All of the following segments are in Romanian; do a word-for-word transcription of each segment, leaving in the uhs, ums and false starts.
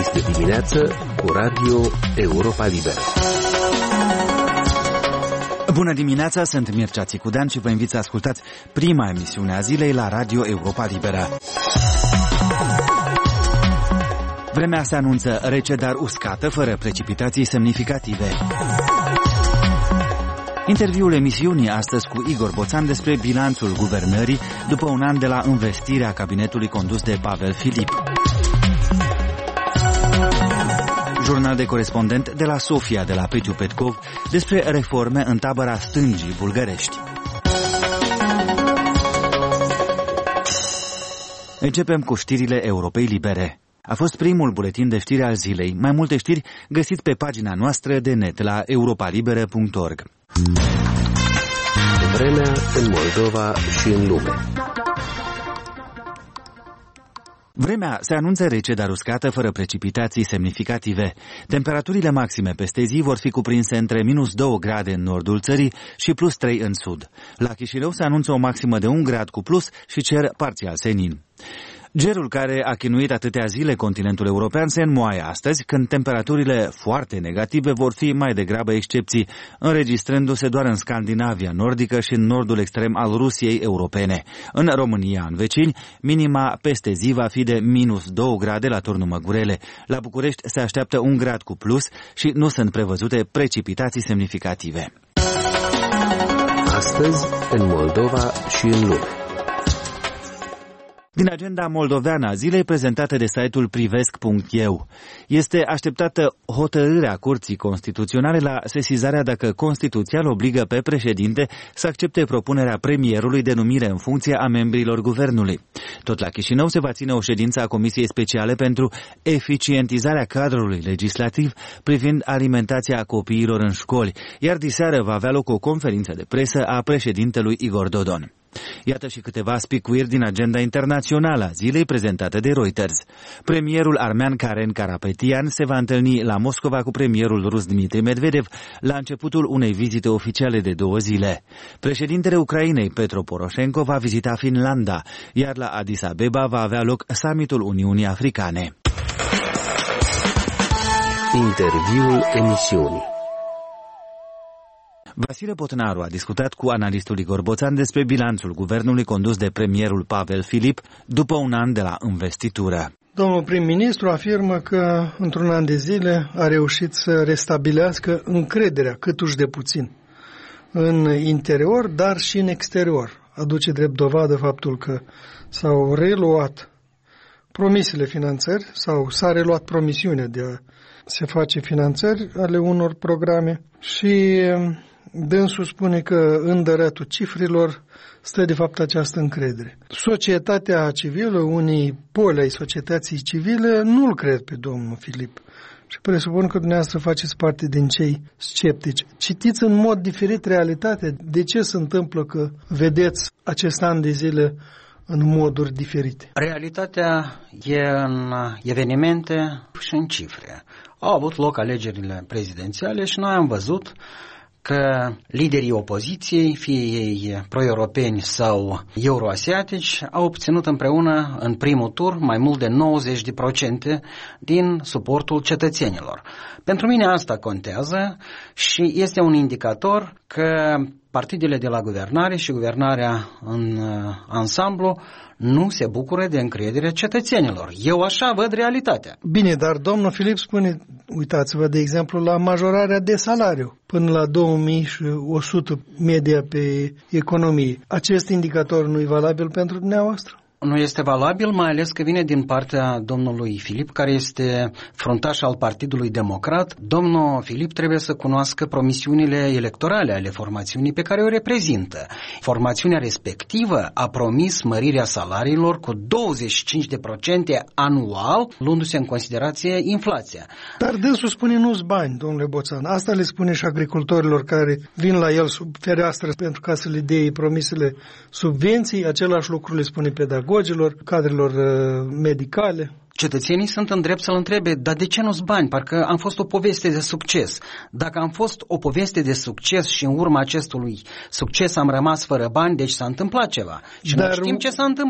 Este dimineață cu Radio Europa Liberă. Bună dimineața, sunt Mircea Țicudean și vă invit să ascultați prima emisiune a zilei la Radio Europa Liberă. Vremea se anunță rece, dar uscată, fără precipitații semnificative. Interviul emisiunii astăzi cu Igor Boțan despre bilanțul guvernării după un an de la învestirea cabinetului condus de Pavel Filip. Jurnal de corespondent de la Sofia, de la Petiu Petkov, despre reforme în tabăra stângii bulgărești. Începem cu știrile Europei Libere. A fost primul buletin de știri al zilei. Mai multe știri găsiți pe pagina noastră de net la europalibere punct org. Vremea în Moldova și în lume. Vremea se anunță rece, dar uscată, fără precipitații semnificative. Temperaturile maxime peste zi vor fi cuprinse între minus două grade în nordul țării și plus trei în sud. La Chișinău se anunță o maximă de un grad cu plus și cer parțial senin. Gerul care a chinuit atâtea zile continentul european se înmoaie astăzi, când temperaturile foarte negative vor fi mai degrabă excepții, înregistrându-se doar în Scandinavia nordică și în nordul extrem al Rusiei europene. În România, în vecini, minima peste zi va fi de minus două grade la Turnul Măgurele. La București se așteaptă un grad cu plus și nu sunt prevăzute precipitații semnificative. Astăzi, în Moldova și în lume. Din agenda moldoveană a zilei prezentată de site-ul privesc punct e u. Este așteptată hotărârea Curții Constituționale la sesizarea dacă Constituția îl obligă pe președinte să accepte propunerea premierului de numire în funcție a membrilor guvernului. Tot la Chișinău se va ține o ședință a Comisiei Speciale pentru eficientizarea cadrului legislativ privind alimentația copiilor în școli, iar diseară va avea loc o conferință de presă a președintelui Igor Dodon. Iată și câteva spicuiri din agenda internațională a zilei prezentată de Reuters. Premierul armean Karen Karapetian se va întâlni la Moscova cu premierul rus Dmitri Medvedev la începutul unei vizite oficiale de două zile. Președintele Ucrainei Petro Poroșenko va vizita Finlanda, iar la Addis Abeba va avea loc summitul Uniunii Africane. Interviul emisiunii. Vasile Botnaru a discutat cu analistul Igor Boțan despre bilanțul guvernului condus de premierul Pavel Filip după un an de la investitură. Domnul prim-ministru afirmă că într-un an de zile a reușit să restabilească încrederea câtuși de puțin în interior, dar și în exterior. Aduce drept dovadă faptul că s-au reluat promisele finanțări sau s-a reluat promisiunea de a se face finanțări ale unor programe și dânsul spune că în dărătul cifrelor stă de fapt această încredere. Societatea civilă, unii poli ai societății civile, nu-l cred pe domnul Filip. Și presupun că dumneavoastră faceți parte din cei sceptici. Citiți în mod diferit realitatea. De ce se întâmplă că vedeți acest an de zile în moduri diferite? Realitatea e în evenimente și în cifre. Au avut loc alegerile prezidențiale și noi am văzut că liderii opoziției, fie ei pro-europeni sau euroasiatici, au obținut împreună în primul tur mai mult de nouăzeci la sută din suportul cetățenilor. Pentru mine asta contează și este un indicator că partidele de la guvernare și guvernarea în ansamblu nu se bucură de încrederea cetățenilor. Eu așa văd realitatea. Bine, dar domnul Filip spune, uitați-vă de exemplu la majorarea de salariu până la două mii o sută media pe economie. Acest indicator nu e valabil pentru dumneavoastră? Nu este valabil, mai ales că vine din partea domnului Filip, care este fruntaș al Partidului Democrat. Domnul Filip trebuie să cunoască promisiunile electorale ale formațiunii pe care o reprezintă. Formațiunea respectivă a promis mărirea salariilor cu douăzeci și cinci la sută anual, luându-se în considerație inflația. Dar dânsul spune nu-s bani, domnule Boțan. Asta le spune și agricultorilor care vin la el sub fereastră pentru ca să le dea promisele subvenții. Același lucru le spune pedagogilor, cadrelor medicale. Cetățenii sunt în drept să-l întrebe, dar de ce nu-s bani? Parcă am fost o poveste de succes. Dacă am fost o poveste de succes și în urma acestui succes am rămas fără bani, deci s-a întâmplat ceva. Și dar, noi știm ce s-a întâmplat.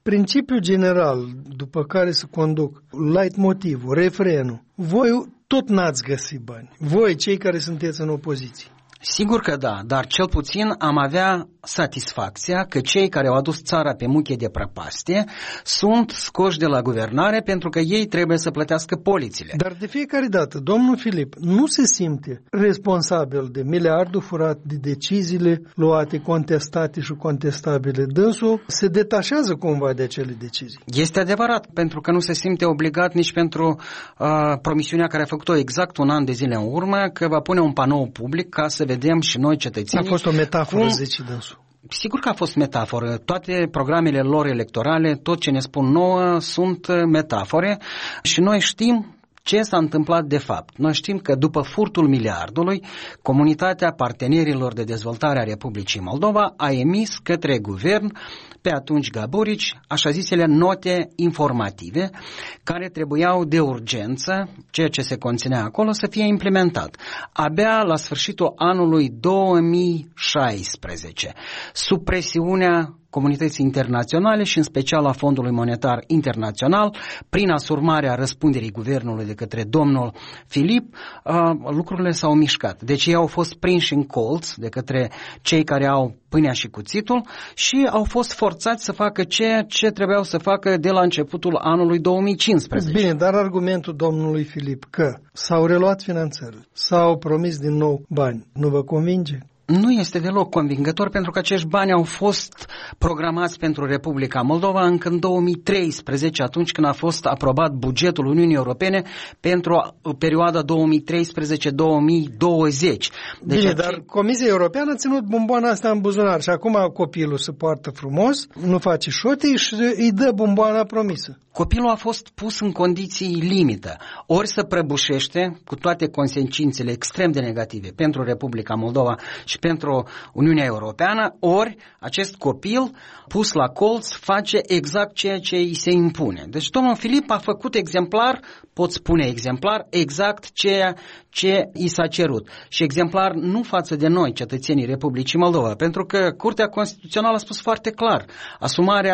principiul general după care se conduc leitmotivul, refrenul, voi tot n-ați găsit bani. Voi, cei care sunteți în opoziție. Sigur că da, dar cel puțin am avea satisfacția că cei care au adus țara pe muche de prăpastie sunt scoși de la guvernare pentru că ei trebuie să plătească polițile. Dar de fiecare dată, domnul Filip nu se simte responsabil de miliardul furat, de deciziile luate, contestate și contestabile. Dânsul se detașează cumva de acele decizii. Este adevărat, pentru că nu se simte obligat nici pentru uh, promisiunea care a făcut-o exact un an de zile în urmă, că va pune un panou public ca să vedem și noi cetățenii. A fost o metaforă, cum... zice dânsul. Sigur că a fost metaforă. Toate programele lor electorale, tot ce ne spun nouă, sunt metafore și noi știm ce s-a întâmplat de fapt. Noi știm că după furtul miliardului, Comunitatea Partenerilor de Dezvoltare a Republicii Moldova a emis către guvern, pe atunci Gaburici, așa zisele note informative, care trebuiau de urgență, ceea ce se conținea acolo, să fie implementat. Abia la sfârșitul anului două mii șaisprezece, sub presiunea comunității internaționale și în special a Fondului Monetar Internațional, prin asurmarea răspunderii guvernului de către domnul Filip, lucrurile s-au mișcat. Deci ei au fost prinși în colț de către cei care au pâinea și cuțitul și au fost forțați să facă ceea ce trebuiau să facă de la începutul anului două mii cincisprezece. Bine, dar argumentul domnului Filip că s-au reluat finanțările, s-au promis din nou bani, nu vă convinge? Nu este deloc convingător pentru că acești bani au fost programați pentru Republica Moldova încă în două mii treisprezece, atunci când a fost aprobat bugetul Uniunii Europene pentru perioada două mii treisprezece două mii douăzeci. Deci Bine, acei... dar Comisia Europeană a ținut bomboana asta în buzunar și acum copilul se poartă frumos, nu face șote și îi dă bomboana promisă. Copilul a fost pus în condiții limită. Ori să prăbușește cu toate consecințele extrem de negative pentru Republica Moldova și pentru Uniunea Europeană, ori acest copil pus la colț face exact ceea ce îi se impune. Deci domnul Filip a făcut exemplar, pot spune exemplar, exact ceea ce i s-a cerut. Și exemplar nu față de noi, cetățenii Republicii Moldova, pentru că Curtea Constituțională a spus foarte clar, asumarea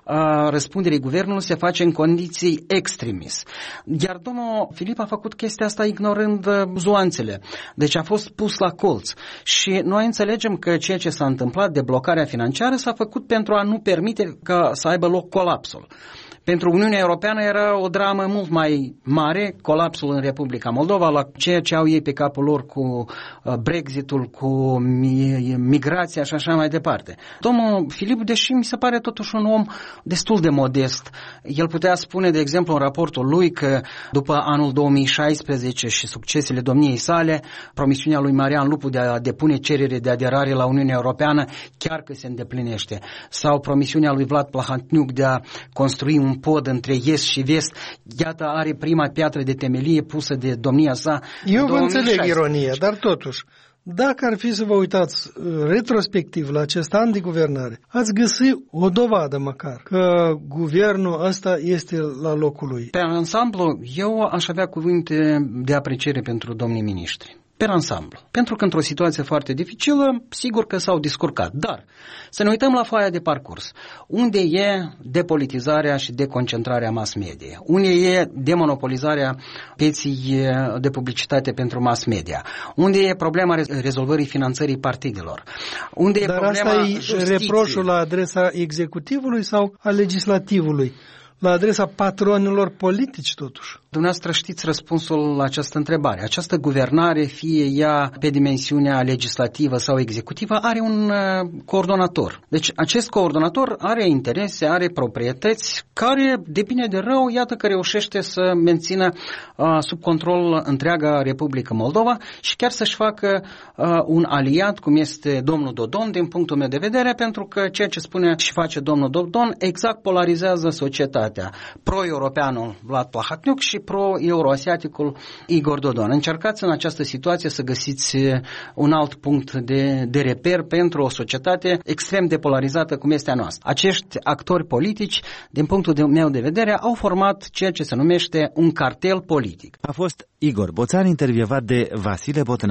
a, răspunderii guvernului se face în condiții extremis. Iar domnul Filip a făcut chestia asta ignorând zuanțele. Deci a fost pus la colț. Și noi înțelegem că ceea ce s-a întâmplat de blocarea financiară s-a făcut pentru a nu permite ca să aibă loc colapsul. Pentru Uniunea Europeană era o dramă mult mai mare, colapsul în Republica Moldova, la ceea ce au ei pe capul lor cu Brexitul, cu migrația și așa mai departe. Domnul Filip, deși mi se pare totuși un om destul de modest, el putea spune, de exemplu, în raportul lui că după anul două mii șaisprezece și succesele domniei sale, promisiunea lui Marian Lupu de a depune cerere de aderare la Uniunea Europeană chiar că se îndeplinește. Sau promisiunea lui Vlad Plahotniuc de a construi un pod între est și vest, iată are prima piatră de temelie pusă de domnia sa. Eu vă înțeleg ironia, dar totuși, dacă ar fi să vă uitați retrospectiv la acest an de guvernare, ați găsi o dovadă măcar că guvernul ăsta este la locul lui. Pe ansamblu, eu aș avea cuvinte de apreciere pentru domnii miniștri. pe ansamblu. Pentru că într-o situație foarte dificilă, sigur că s-au descurcat. Dar să ne uităm la foaia de parcurs. Unde e depolitizarea și deconcentrarea mass media? Unde e demonopolizarea pieței de publicitate pentru mass media? Unde e problema rezolvării finanțării partidelor? Unde e Dar problema asta e justiției? reproșul la adresa executivului sau a legislativului? La adresa patronilor politici, totuși. Dumneavoastră știți răspunsul la această întrebare. Această guvernare, fie ea pe dimensiunea legislativă sau executivă, are un uh, coordonator. Deci acest coordonator are interese, are proprietăți care, de bine de rău, iată că reușește să mențină uh, sub control întreaga Republică Moldova și chiar să-și facă uh, un aliat, cum este domnul Dodon, din punctul meu de vedere, pentru că ceea ce spune și face domnul Dodon exact polarizează societatea. Pro-europeanul Vlad Plahotniuc și pro-euroasiaticul Igor Dodon. Încercați în această situație să găsiți un alt punct de, de reper pentru o societate extrem de polarizată cum este a noastră. Acești actori politici, din punctul meu de vedere, au format ceea ce se numește un cartel politic. A fost Igor Boțan intervievat de Vasile Botnaru.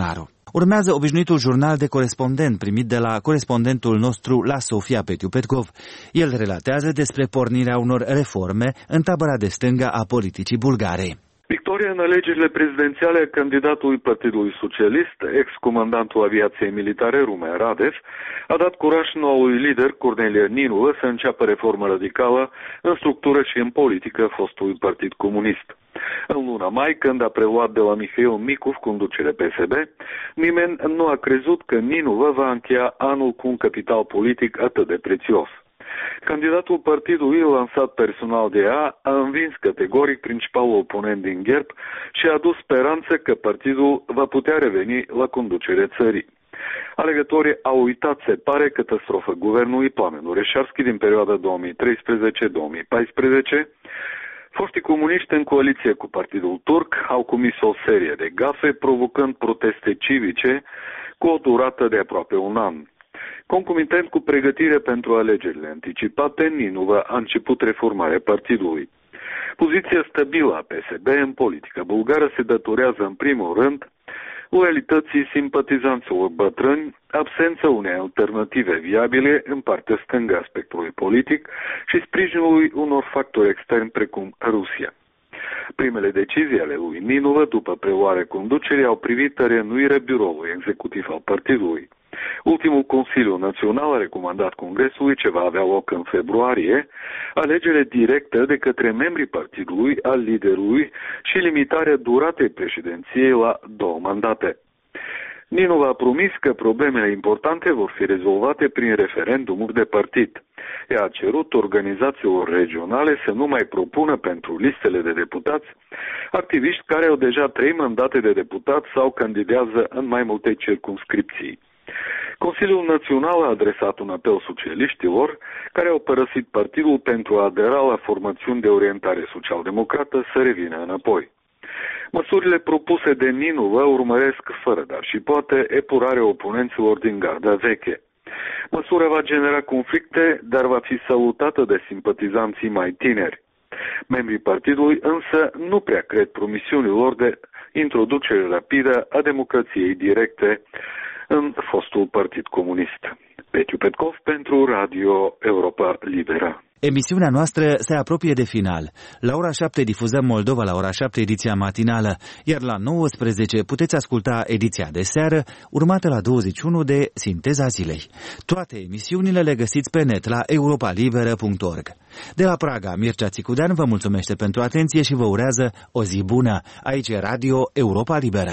Urmează obișnuitul jurnal de corespondent primit de la corespondentul nostru la Sofia, Petiu Petkov. El relatează despre pornirea unor reforme în tabăra de stânga a politicii bulgare. Victoria în alegerile prezidențiale a candidatului Partidului Socialist, ex-comandantul aviației militare Rumen Radev, a dat curaj noului lider Cornelia Ninulă să înceapă reformă radicală în structură și în politică fostului Partid Comunist. În luna mai, când a preluat de la Mihail Micov conducerea P S B, nimeni nu a crezut că Ninulă va încheia anul cu un capital politic atât de prețios. Candidatul partidului, lansat personal de ea, a învins categoric principalul oponent din G E R B și a adus speranță că partidul va putea reveni la conducerea țării. Alegătorii au uitat, se pare, catastrofa guvernului Plamen Oreșarski din perioada două mii treisprezece două mii paisprezece. Foștii comuniști în coaliție cu Partidul Turc au comis o serie de gafe, provocând proteste civice cu o durată de aproape un an. Concomitent cu pregătirea pentru alegerile anticipate, Ninulă a început reformarea partidului. Poziția stabilă a P S B în politica bulgară se datorează în primul rând loialității simpatizanților bătrâni, absența unei alternative viabile în partea stângă a spectrului politic și sprijinului unor factori externi precum Rusia. Primele decizii ale lui Ninulă după preluarea conducerii au privit reînnoirea biroului executiv al partidului. Ultimul Consiliu Național a recomandat Congresului, ce va avea loc în februarie, alegere directă de către membrii partidului, al liderului și limitarea duratei președinției la două mandate. Ninulă a promis că problemele importante vor fi rezolvate prin referendumuri de partid. Ea a cerut organizațiilor regionale să nu mai propună pentru listele de deputați activiști care au deja trei mandate de deputat sau candidează în mai multe circumscripții. Consiliul Național a adresat un apel socialiștilor care au părăsit partidul pentru a adera la formațiuni de orientare social-democrată să revină înapoi. Măsurile propuse de Ninulă urmăresc fără dar și poate epurarea oponenților din garda veche. Măsura va genera conflicte, dar va fi salutată de simpatizanții mai tineri. Membrii partidului însă nu prea cred promisiunilor de introducere rapidă a democrației directe în fostul Partid Comunist. Petiu Petkov pentru Radio Europa Liberă. Emisiunea noastră se apropie de final. La ora șapte difuzăm Moldova, la ora șapte ediția matinală, iar la nouăsprezece puteți asculta ediția de seară, urmată la douăzeci și unu de Sinteza Zilei. Toate emisiunile le găsiți pe net la europa liberă punct org. De la Praga, Mircea Țicudean vă mulțumește pentru atenție și vă urează o zi bună. Aici e Radio Europa Liberă.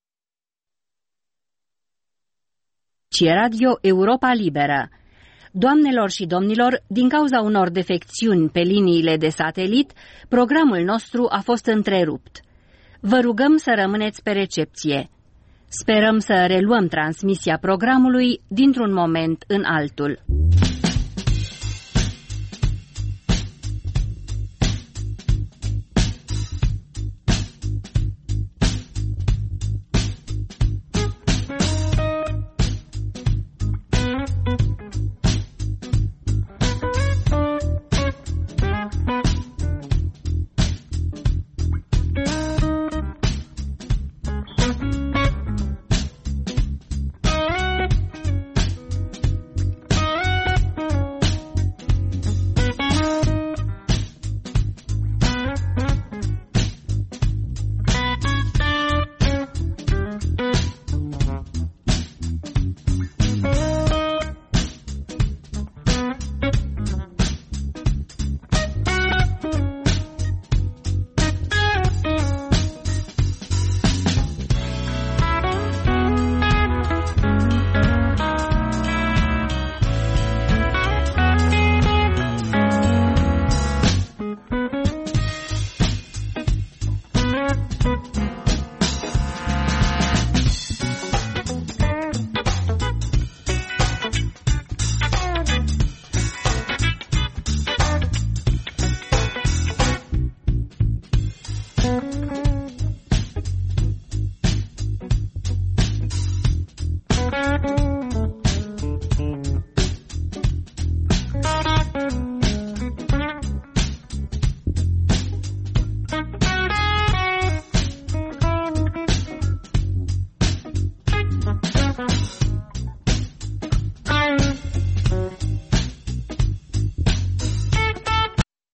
Ci Radio Europa Liberă. Doamnelor și domnilor, din cauza unor defecțiuni pe liniile de satelit, programul nostru a fost întrerupt. Vă rugăm să rămâneți pe recepție. Sperăm să reluăm transmisia programului dintr-un moment în altul.